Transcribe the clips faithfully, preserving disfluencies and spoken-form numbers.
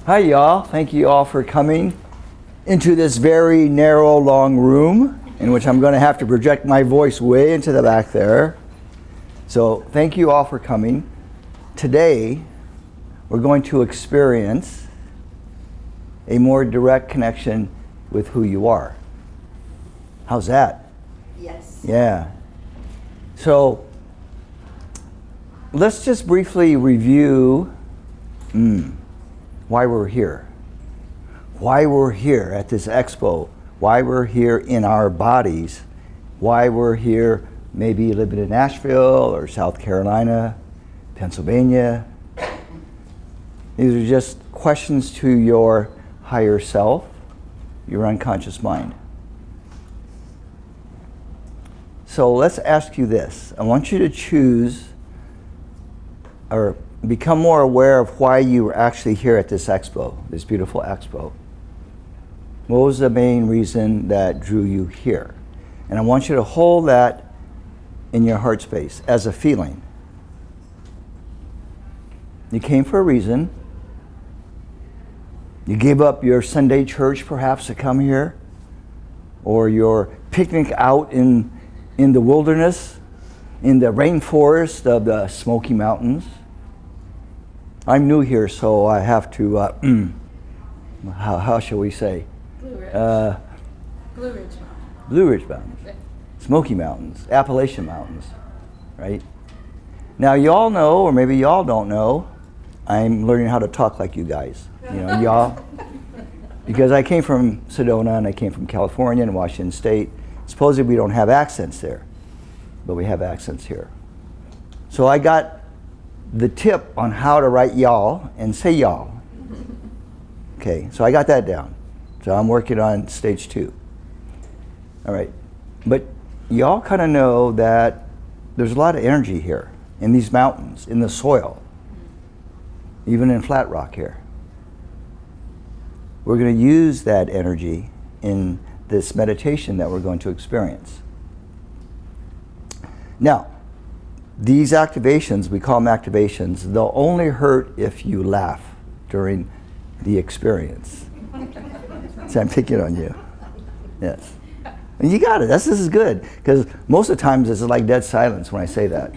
Hi, y'all. Thank you all for coming into this very narrow, long room in which I'm going to have to project my voice way into the back there. So thank you all for coming. Today, we're going to experience a more direct connection with who you are. How's that? Yes. Yeah. So let's just briefly review mm, why we're here. Why we're here at this expo. Why we're here in our bodies. Why we're here maybe living in Nashville or South Carolina, Pennsylvania. These are just questions to your higher self, your unconscious mind. So let's ask you this. I want you to choose or become more aware of why you were actually here at this expo, this beautiful expo. What was the main reason that drew you here? And I want you to hold that in your heart space as a feeling. You came for a reason. You gave up your Sunday church perhaps to come here, or your picnic out in, in the wilderness, in the rainforest of the Smoky Mountains. I'm new here, so I have to, uh, how, how shall we say? Blue Ridge. Uh, Blue Ridge Mountain. Blue Ridge Mountains, Smoky Mountains, Appalachian Mountains, right? Now y'all know, or maybe y'all don't know, I'm learning how to talk like you guys. You know, y'all, because I came from Sedona and I came from California and Washington State. Supposedly we don't have accents there, but we have accents here. So I got the tip on how to write y'all and say y'all. Okay, so I got that down. So I'm working on stage two. All right, but y'all kind of know that there's a lot of energy here in these mountains, in the soil, even in Flat Rock here. We're going to use that energy in this meditation that we're going to experience. Now, these activations, we call them activations, they'll only hurt if you laugh during the experience. So I'm picking on you. Yes. And you got it. That's, this is good, because most of the times it's like dead silence when I say that.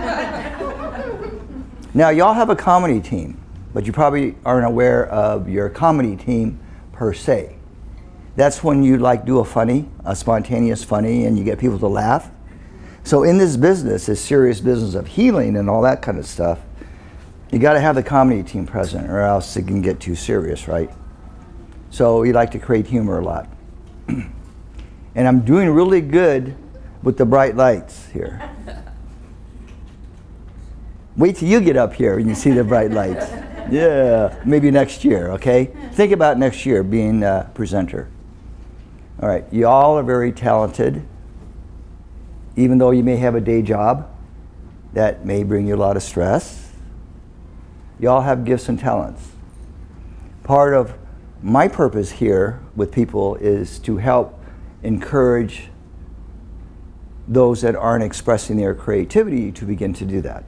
Now, y'all have a comedy team, but you probably aren't aware of your comedy team per se. That's when you like do a funny, a spontaneous funny, and you get people to laugh. So in this business, this serious business of healing and all that kind of stuff, you got to have the comedy team present, or else it can get too serious, right? So you like to create humor a lot. And I'm doing really good with the bright lights here. Wait till you get up here and you see the bright lights. Yeah, maybe next year, okay? Think about next year being a presenter. All right, y'all are very talented. Even though you may have a day job that may bring you a lot of stress, you all have gifts and talents. Part of my purpose here with people is to help encourage those that aren't expressing their creativity to begin to do that.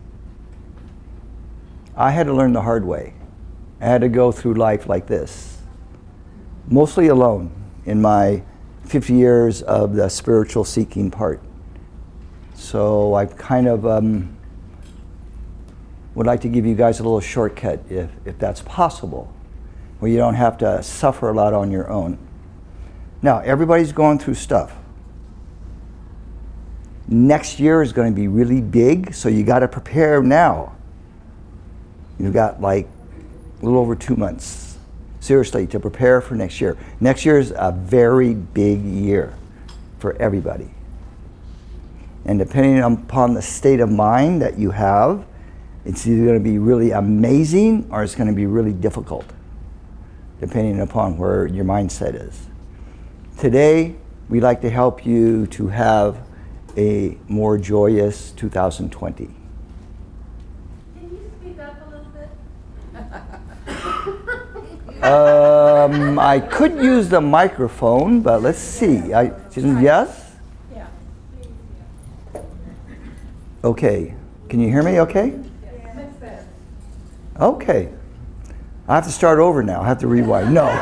I had to learn the hard way. I had to go through life like this, mostly alone in my fifty years of the spiritual seeking part. So I kind of um, would like to give you guys a little shortcut, if, if that's possible, where you don't have to suffer a lot on your own. Now, everybody's going through stuff. Next year is going to be really big, so you got to prepare now. You've got like a little over two months, seriously, to prepare for next year. Next year is a very big year for everybody. And depending upon the state of mind that you have, it's either going to be really amazing or it's going to be really difficult, depending upon where your mindset is. Today, we'd like to help you to have a more joyous two thousand twenty. Can you speak up a little bit? Um, I could use the microphone, but let's see. I, yes? Yeah. Okay. Can you hear me okay? Yeah. Okay. I have to start over now. I have to rewind. No.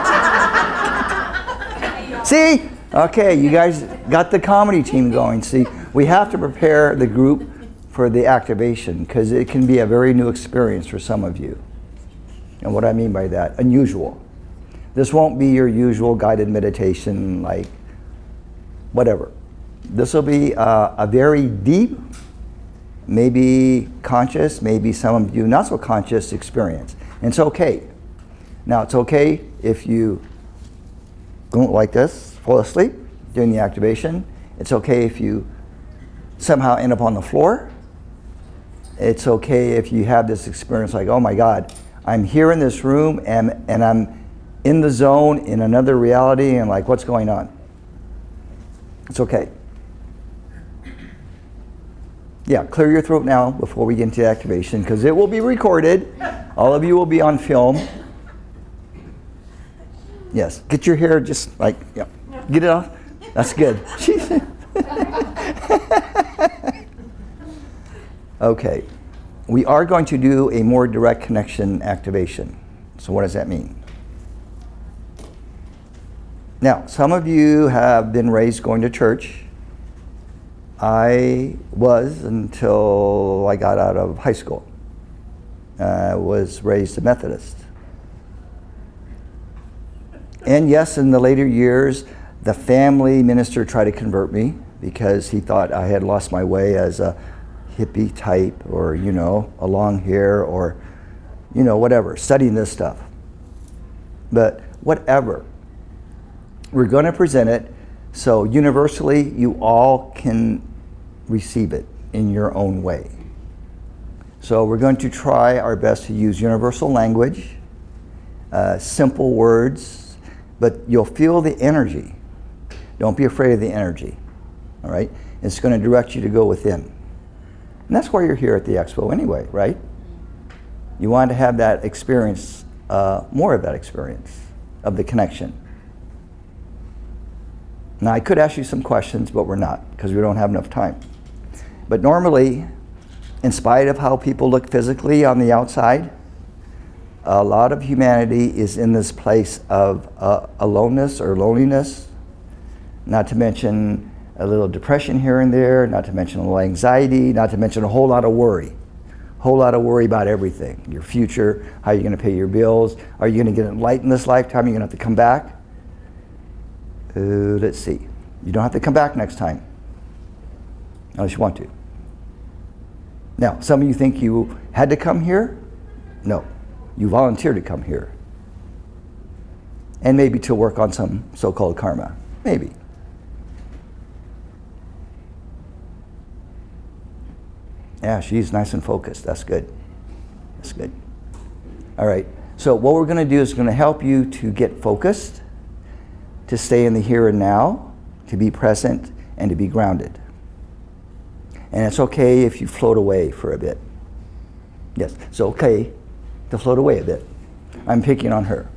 See? Okay, you guys got the comedy team going. See, we have to prepare the group for the activation because it can be a very new experience for some of you. And what I mean by that, unusual. This won't be your usual guided meditation, like whatever. This will be uh, a very deep, maybe conscious, maybe some of you not so conscious experience. And it's okay. Now, it's okay if you go like this, fall asleep during the activation. It's okay if you somehow end up on the floor. It's okay if you have this experience like, oh my God, I'm here in this room and, and I'm in the zone in another reality and like, what's going on? It's okay. Yeah, clear your throat now before we get into the activation because it will be recorded. All of you will be on film. Yes, get your hair just like, yeah, get it off. That's good. Okay, we are going to do a more direct connection activation. So what does that mean? Now, some of you have been raised going to church. I was until I got out of high school. I was raised a Methodist. And yes, in the later years, the family minister tried to convert me because he thought I had lost my way as a hippie type or, you know, a long hair or, you know, whatever, studying this stuff. But whatever. We're going to present it so universally you all can receive it in your own way. So we're going to try our best to use universal language, uh, simple words, but you'll feel the energy. Don't be afraid of the energy, all right? It's going to direct you to go within. And that's why you're here at the expo anyway, right? You want to have that experience, uh, more of that experience of the connection. Now, I could ask you some questions, but we're not because we don't have enough time. But normally, in spite of how people look physically on the outside, a lot of humanity is in this place of uh, aloneness or loneliness, not to mention a little depression here and there, not to mention a little anxiety, not to mention a whole lot of worry. A whole lot of worry about everything. Your future, how you're going to pay your bills, are you going to get enlightened this lifetime, you're going to have to come back? Uh, let's see. You don't have to come back next time, unless you want to. Now, some of you think you had to come here? No. You volunteered to come here. And maybe to work on some so-called karma. Maybe. Yeah, she's nice and focused. That's good. That's good. All right. So what we're going to do is going to help you to get focused, to stay in the here and now, to be present, and to be grounded. And it's okay if you float away for a bit. Yes, it's okay to float away a bit. I'm picking on her.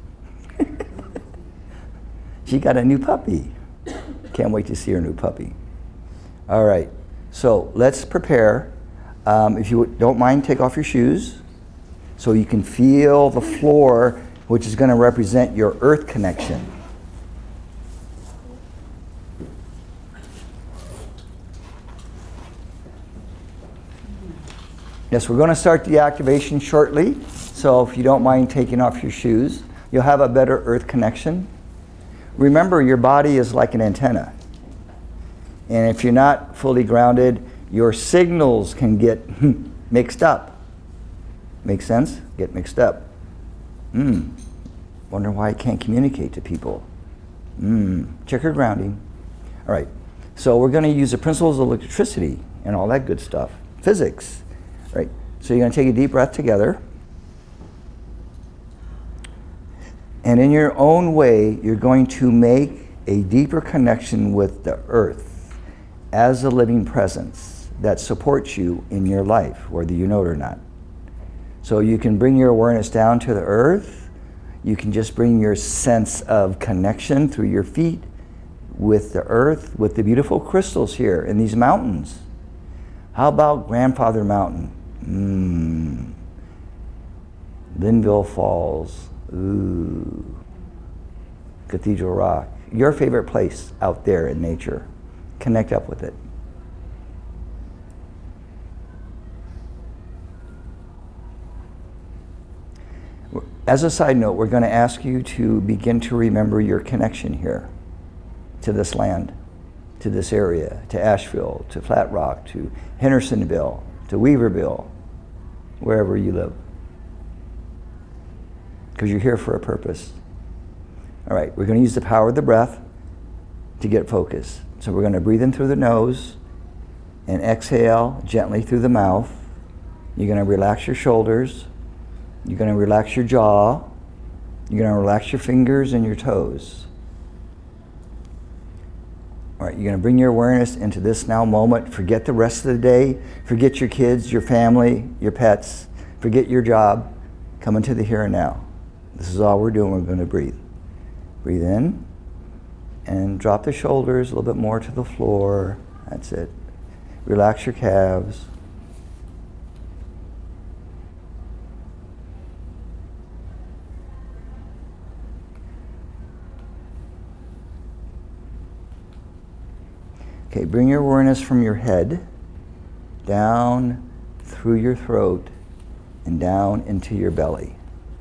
She got a new puppy. Can't wait to see her new puppy. All right, so let's prepare. Um, if you don't mind, take off your shoes so you can feel the floor, which is going to represent your earth connection. Yes, we're going to start the activation shortly, so if you don't mind taking off your shoes, you'll have a better earth connection. Remember, your body is like an antenna. And if you're not fully grounded, your signals can get mixed up. Make sense? Get mixed up. Hmm. Wonder why I can't communicate to people. Hmm. Check your grounding. All right. So we're going to use the principles of electricity and all that good stuff. Physics. Right. So you're going to take a deep breath together. And in your own way, you're going to make a deeper connection with the earth as a living presence that supports you in your life, whether you know it or not. So you can bring your awareness down to the earth. You can just bring your sense of connection through your feet with the earth, with the beautiful crystals here in these mountains. How about Grandfather Mountain? Mm. Linville Falls. Ooh. Cathedral Rock. Your favorite place out there in nature. Connect up with it. As a side note, we're going to ask you to begin to remember your connection here to this land, to this area, to Asheville, to Flat Rock, to Hendersonville, to Weaverville, wherever you live. Because you're here for a purpose. All right, we're going to use the power of the breath to get focus. So we're going to breathe in through the nose and exhale gently through the mouth. You're going to relax your shoulders. You're going to relax your jaw. You're going to relax your fingers and your toes. All right, you're going to bring your awareness into this now moment. Forget the rest of the day. Forget your kids, your family, your pets. Forget your job. Come into the here and now. This is all we're doing. We're going to breathe. Breathe in and drop the shoulders a little bit more to the floor. That's it. Relax your calves. Okay, bring your awareness from your head down through your throat and down into your belly.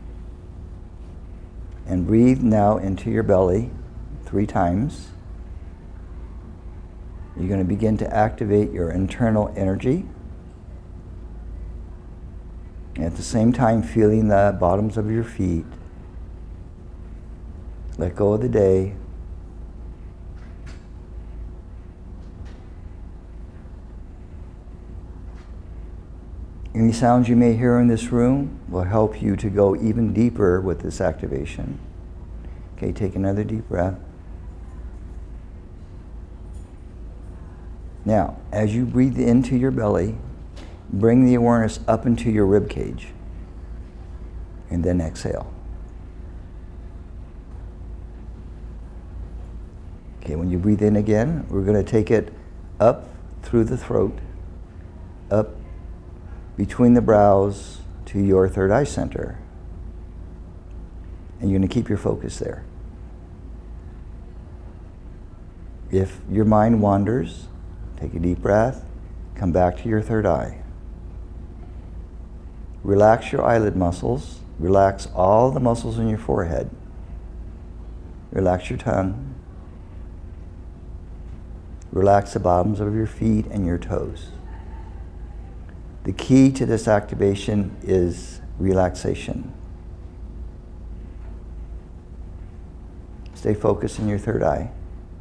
And breathe now into your belly three times. You're going to begin to activate your internal energy. And at the same time, feeling the bottoms of your feet. Let go of the day. Any sounds you may hear in this room will help you to go even deeper with this activation. Okay, take another deep breath. Now, as you breathe into your belly, bring the awareness up into your rib cage. And then exhale. Okay, when you breathe in again, we're going to take it up through the throat, up between the brows to your third eye center. And you're going to keep your focus there. If your mind wanders, take a deep breath, come back to your third eye. Relax your eyelid muscles. Relax all the muscles in your forehead. Relax your tongue. Relax the bottoms of your feet and your toes. The key to this activation is relaxation. Stay focused in your third eye.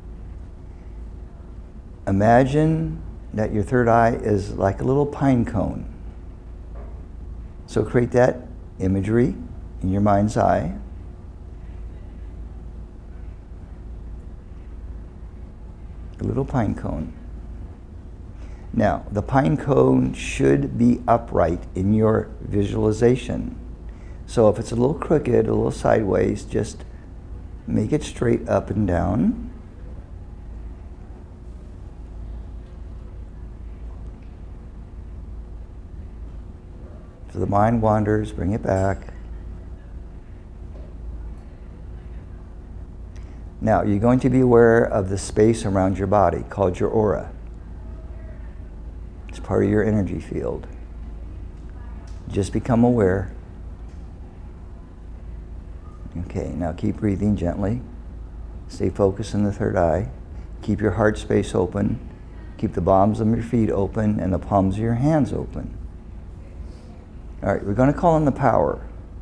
Imagine that your third eye is like a little pine cone. So create that imagery in your mind's eye. A little pine cone. Now, the pine cone should be upright in your visualization. So if it's a little crooked, a little sideways, just make it straight up and down. If the mind wanders, bring it back. Now, you're going to be aware of the space around your body called your aura. It's part of your energy field. Just become aware. Okay, now keep breathing gently. Stay focused in the third eye. Keep your heart space open. Keep the palms of your feet open and the palms of your hands open. All right, we're going to call in the power.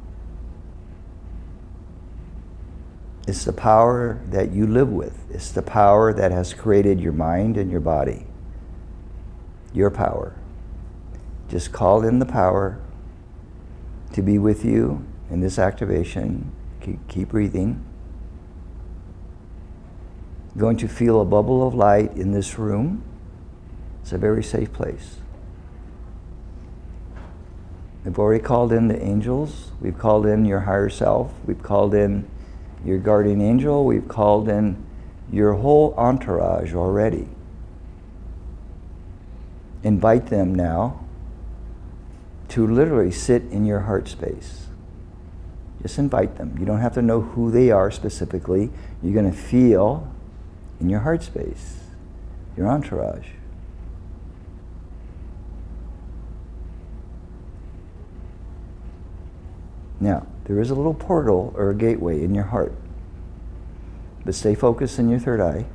It's the power that you live with. It's the power that has created your mind and your body. Your power. Just call in the power to be with you in this activation. Keep, keep breathing. Going to feel a bubble of light in this room. It's a very safe place. We've already called in the angels. We've called in your higher self. We've called in your guardian angel. We've called in your whole entourage already. Invite them now to literally sit in your heart space. Just invite them. You don't have to know who they are specifically. You're going to feel in your heart space, your entourage. Now, there is a little portal or a gateway in your heart. But stay focused in your third eye.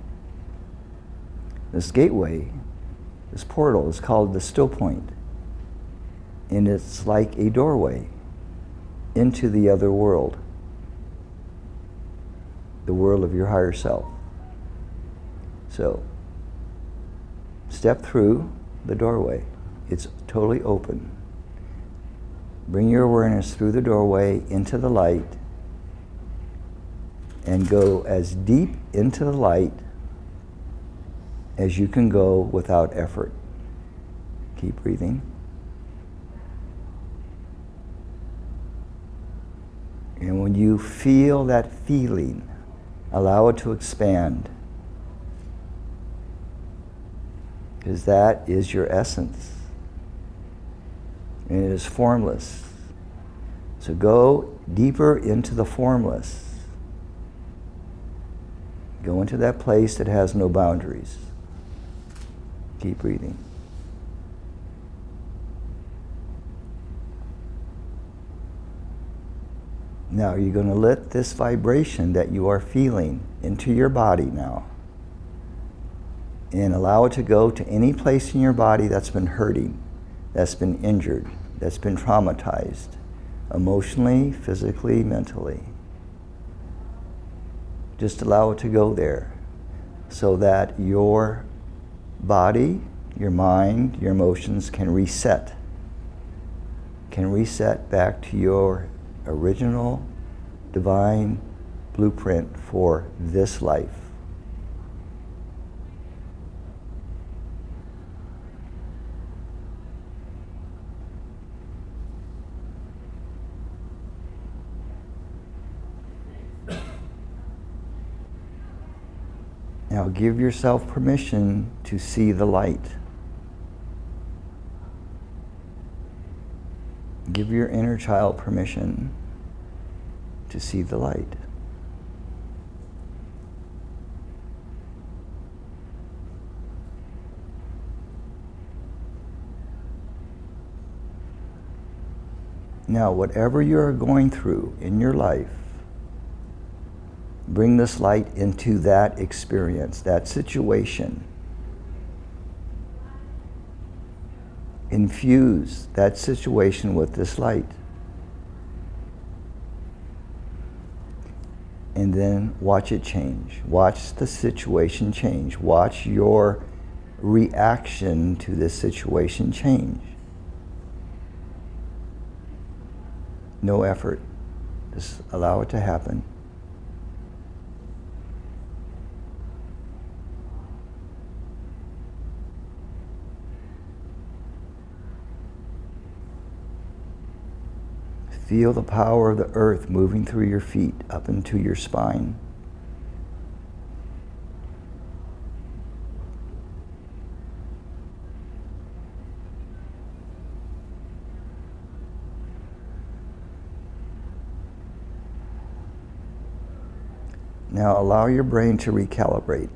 This gateway, this portal, is called the still point. And it's like a doorway into the other world, the world of your higher self. So, step through the doorway. It's totally open. Bring your awareness through the doorway into the light and go as deep into the light as you can go without effort. Keep breathing. And when you feel that feeling, allow it to expand. Because that is your essence. And it is formless. So go deeper into the formless. Go into that place that has no boundaries. Keep breathing. Now you're going to let this vibration that you are feeling into your body now. And allow it to go to any place in your body that's been hurting, that's been injured, that's been traumatized, emotionally, physically, mentally. Just allow it to go there so that your body, your mind, your emotions can reset. Can reset back to your original divine blueprint for this life. Now give yourself permission to see the light. Give your inner child permission to see the light. Now, whatever you're going through in your life, bring this light into that experience, that situation. Infuse that situation with this light. And then watch it change. Watch the situation change. Watch your reaction to this situation change. No effort. Just allow it to happen. Feel the power of the earth moving through your feet up into your spine. Now allow your brain to recalibrate.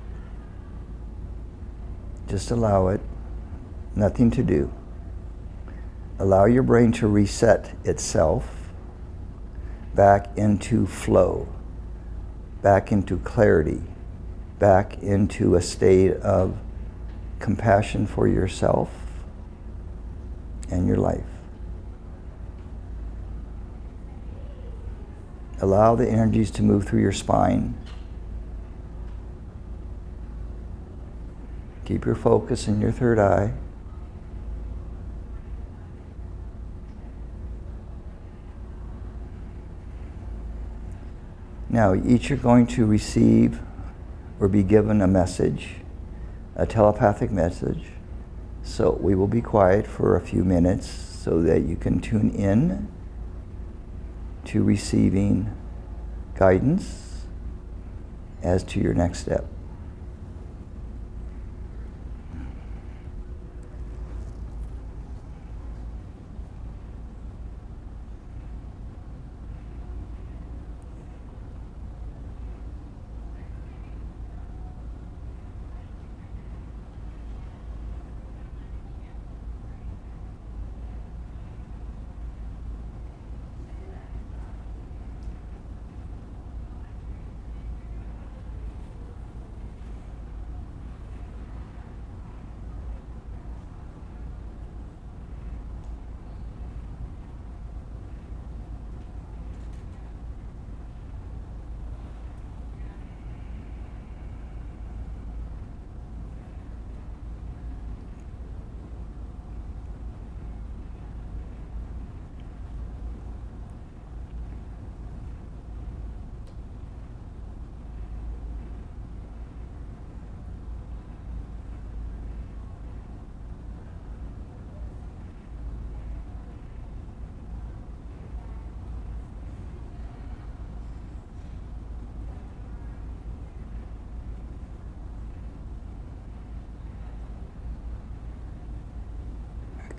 Just allow it. Nothing to do. Allow your brain to reset itself back into flow, back into clarity, back into a state of compassion for yourself and your life. Allow the energies to move through your spine. Keep your focus in your third eye. Now, each are going to receive or be given a message, a telepathic message. So we will be quiet for a few minutes so that you can tune in to receiving guidance as to your next step.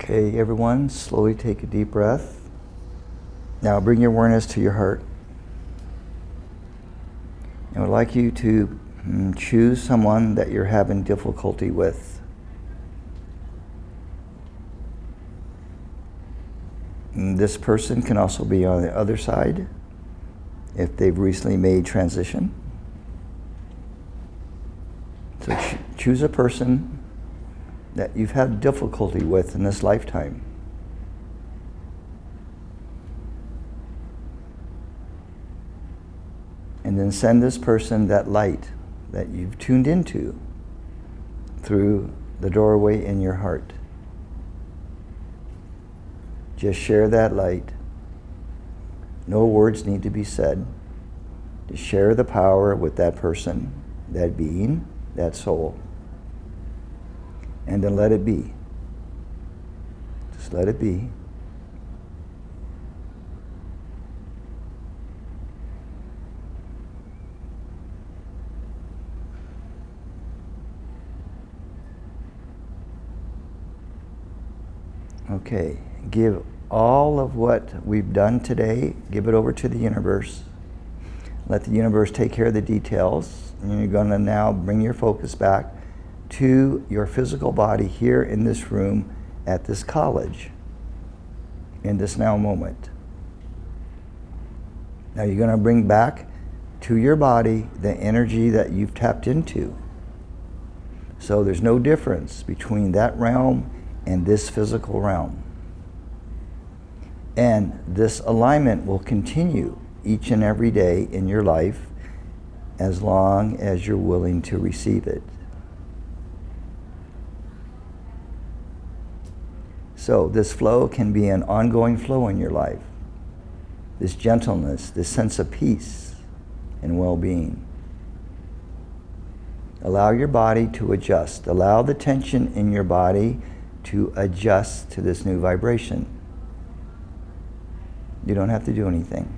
Okay, everyone, slowly take a deep breath. Now bring your awareness to your heart. I would like you to mm, choose someone that you're having difficulty with. And this person can also be on the other side if they've recently made transition. So ch- choose a person that you've had difficulty with in this lifetime. And then send this person that light that you've tuned into through the doorway in your heart. Just share that light. No words need to be said. Just share the power with that person, that being, that soul. And then let it be. Just let it be. Okay, give all of what we've done today, give it over to the universe. Let the universe take care of the details. And you're going to now bring your focus back to your physical body here in this room at this college, in this now moment. Now you're going to bring back to your body the energy that you've tapped into. So there's no difference between that realm and this physical realm. And this alignment will continue each and every day in your life as long as you're willing to receive it. So this flow can be an ongoing flow in your life. This gentleness, this sense of peace and well-being. Allow your body to adjust. Allow the tension in your body to adjust to this new vibration. You don't have to do anything.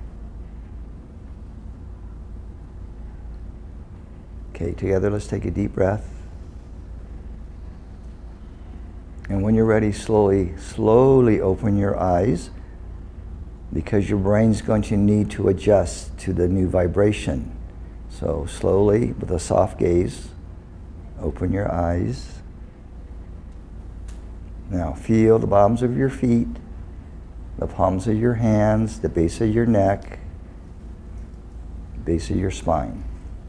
Okay, together let's take a deep breath. And when you're ready, slowly, slowly open your eyes, because your brain's going to need to adjust to the new vibration. So slowly, with a soft gaze, open your eyes. Now feel the bottoms of your feet, the palms of your hands, the base of your neck, base of your spine.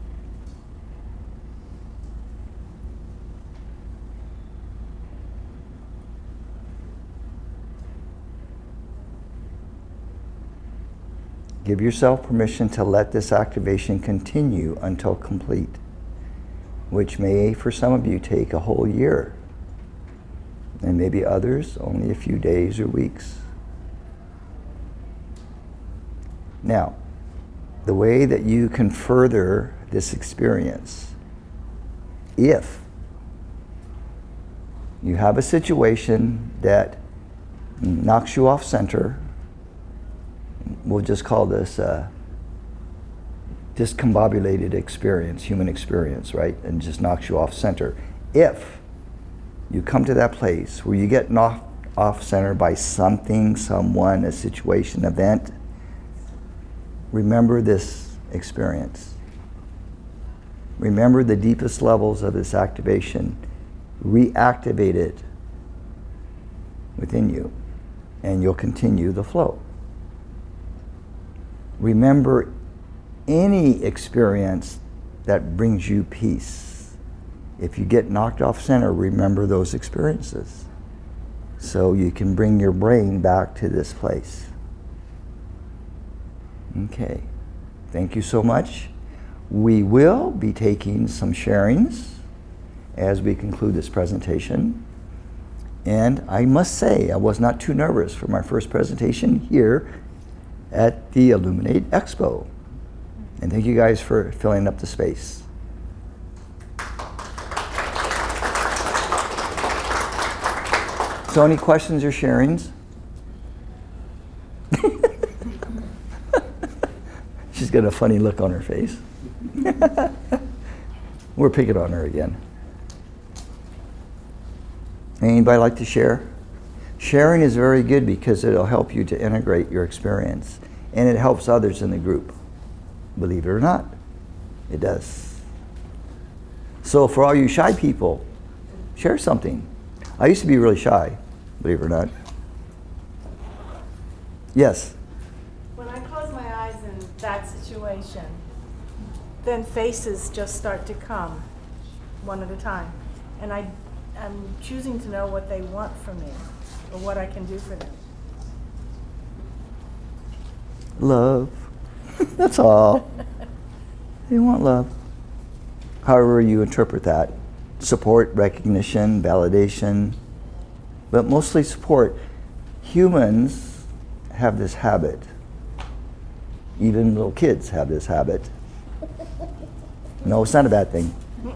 Give yourself permission to let this activation continue until complete, which may, for some of you, take a whole year, and maybe others only a few days or weeks. Now, the way that you can further this experience, if you have a situation that knocks you off center, we'll just call this a discombobulated experience, human experience, right? And just knocks you off center. If you come to that place where you get knocked off center by something, someone, a situation, event, remember this experience. Remember the deepest levels of this activation. Reactivate it within you, and you'll continue the flow. Remember any experience that brings you peace. If you get knocked off center, remember those experiences, so you can bring your brain back to this place. Okay, thank you so much. We will be taking some sharings as we conclude this presentation. And I must say, I was not too nervous for my first presentation here at the Illuminate Expo. And thank you guys for filling up the space. So any questions or sharings? She's got a funny look on her face. We're picking on her again. Anybody like to share? Sharing is very good because it'll help you to integrate your experience, and it helps others in the group. Believe it or not, it does. So for all you shy people, share something. I used to be really shy, believe it or not. Yes? When I close my eyes in that situation, then faces just start to come one at a time. And I, I'm choosing to know what they want from me or what I can do for them. Love. That's all. They want love. However you interpret that. Support, recognition, validation, but mostly support. Humans have this habit. Even little kids have this habit. No, it's not a bad thing.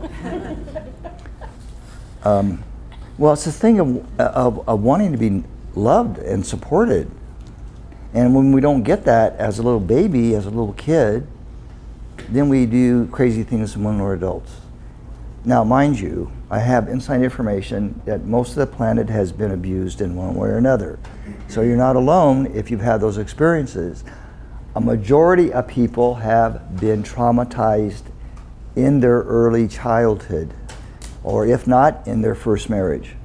Um, well, it's a thing of, of, of wanting to be loved and supported. And when we don't get that as a little baby, as a little kid, then we do crazy things when we're adults. Now, mind you, I have inside information that most of the planet has been abused in one way or another. So you're not alone if you've had those experiences. A majority of people have been traumatized in their early childhood, or if not, in their first marriage.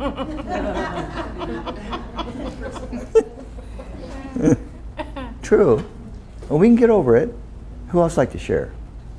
True. Well, we can get over it. Who else like to share?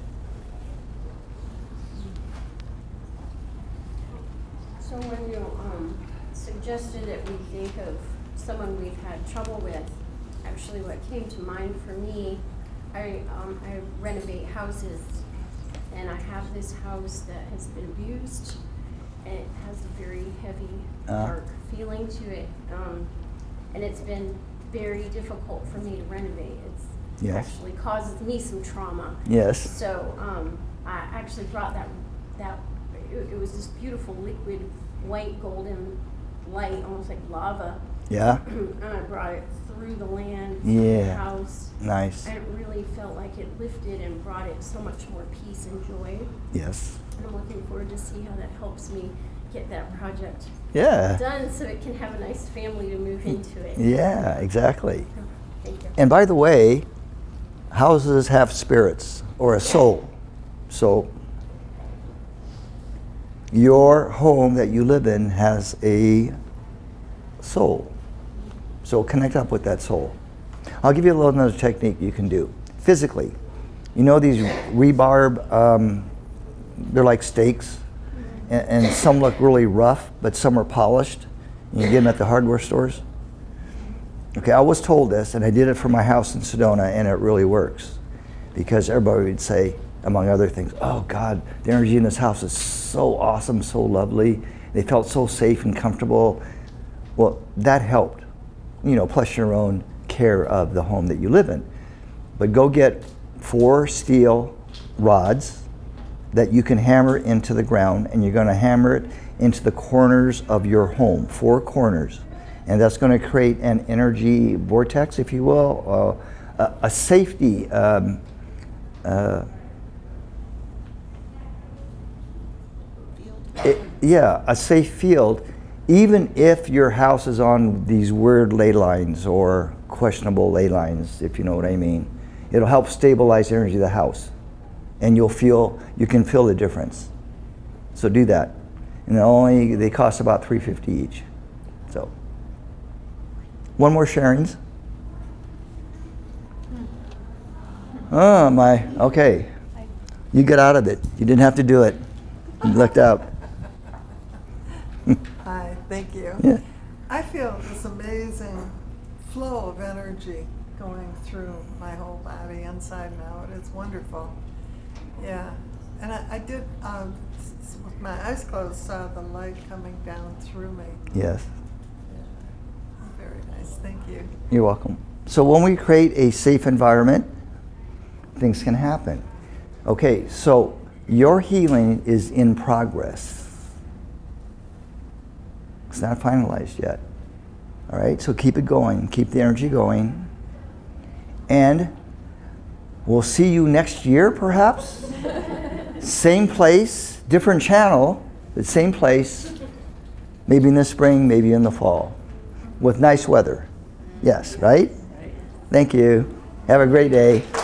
So when you um, suggested that we think of someone we've had trouble with, actually what came to mind for me, I, um, I renovate houses, and I have this house that has been abused, and it has a very heavy, Uh. dark feeling to it, um, and it's been very difficult for me to renovate. It's Yes. actually causes me some trauma. Yes. So um, I actually brought that, that it, it was this beautiful liquid white golden light, almost like lava. Yeah? And I brought it through the land, Yeah. through the house. Nice. And it really felt like it lifted and brought it so much more peace and joy. Yes. And I'm looking forward to see how that helps me get that project Yeah. done so it can have a nice family to move into it. Yeah, exactly. Thank you. And by the way, houses have spirits or a soul. So your home that you live in has a soul. So connect up with that soul. I'll give you a little another technique you can do. Physically, you know these rebarb, um, they're like steaks, and, and some look really rough, but some are polished. You get them at the hardware stores. Okay, I was told this, and I did it for my house in Sedona, and it really works. Because everybody would say, among other things, oh God, the energy in this house is so awesome, so lovely. They felt so safe and comfortable. Well, that helped, you know, plus your own care of the home that you live in. But go get four steel rods that you can hammer into the ground, and you're gonna hammer it into the corners of your home, four corners. And that's going to create an energy vortex, if you will, uh, a, a safety, um, uh, it, yeah, a safe field, even if your house is on these weird ley lines or questionable ley lines, if you know what I mean. It'll help stabilize the energy of the house, and you'll feel, you can feel the difference. So do that. And only, they cost about three fifty each. So. One more sharings. Oh my, okay. You got out of it. You didn't have to do it. You lucked out. Hi, thank you. Yeah. I feel this amazing flow of energy going through my whole body, inside and out. It's wonderful. Yeah. And I, I did, um, s- with my eyes closed, saw the light coming down through me. Yes. Very nice, thank you. You're welcome. So when we create a safe environment, things can happen. Okay, so your healing is in progress. It's not finalized yet. All right, so keep it going, keep the energy going. And we'll see you next year, perhaps. Same place, different channel, but same place. Maybe in the spring, maybe in the fall. with nice weather. Yes, right? Thank you. Have a great day.